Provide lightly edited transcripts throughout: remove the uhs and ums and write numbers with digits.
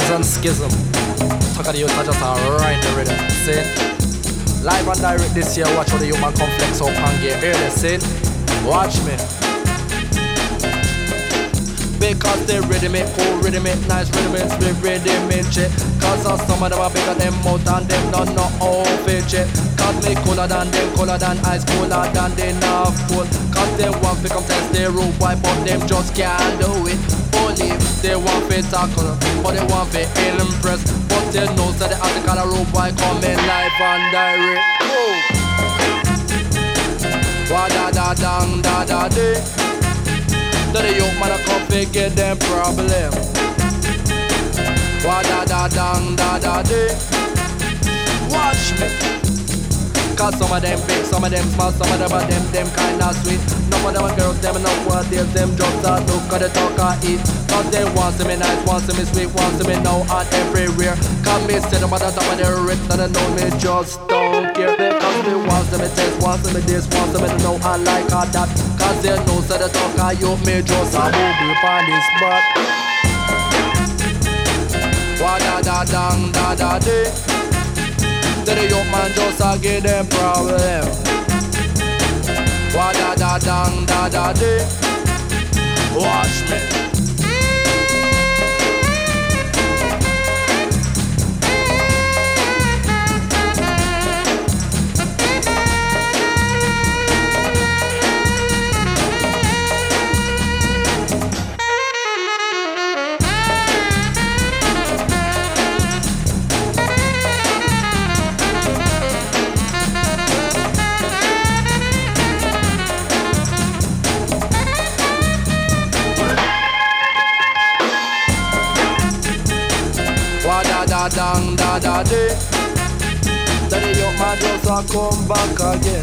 and schism. Talk of the youth, I just right the rhythm. See? Live and direct this year, watch how the human complex up and get early. See? Watch me. Because they rhythm it, cool rhythm it, nice rhythm it, split rhythm it, shit. Cause some of them are bigger than mouth and them don't know how fit shit. Cause me cooler than them, cooler than ice, cooler than they North Pole. Cause they want to come test their root boy, but them just can't do it. Only they want to tackle, but they want to impress. But they know that the article of root boy coming live and direct. Wa da da dang da da day. That the young man a come figure them problem. Wa da da dang da da day. Watch me. Cause some of them big, some of them small, some of them are them kinda sweet. None of them are girls, them enough what deals, them just a look at the talk I eat. Cause they want to me nice, want to me sweet, want to me now and everywhere. Cause me sit them at the top of their wrist and they know me just don't care. Cause they want to me taste, want to me this, want to me to know I like all that. Cause they know so the talk I you me just a move on this spot. Wa da da dang da da day. The young man just a give them problem. Wa da da dang da da day. Watch me. Dang da da day. Then the young man just a come back again.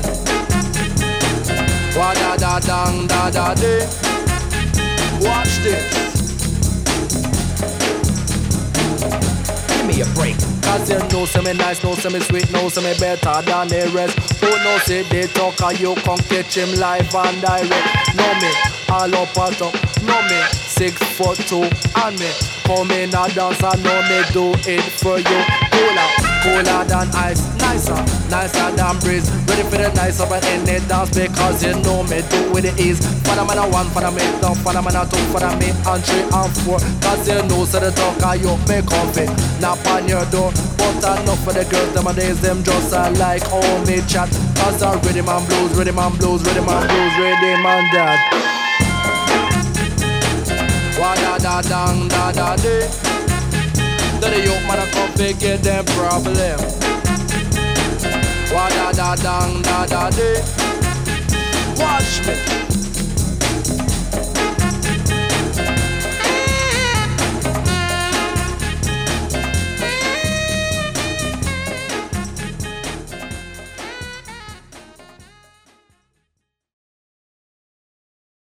Wa da da dang da da day. Watch this. Give me a break. Cause you know some me nice, know some me sweet, know some me better than the rest. Who knows say they talk and you come catch him live and direct. Know me, all up and up. Know me, 6'2" and me come in a dance and know me do it for you. Cooler, cooler than ice, nicer, nicer than breeze. Ready for the nice up and any dance because you know me do with the ease. For the man a one, for the me two, for the man a two, for the me and three and four. Cause you know so the talk I you me comfy, knock on your door. But enough for the girls them a days them just like how me chat. Cause I rhythm and blues, rhythm and blues, rhythm and blues, rhythm and that. Wa da da dang da da day. That the young man a come figure them problem. Wa da da dang da da day. Watch me.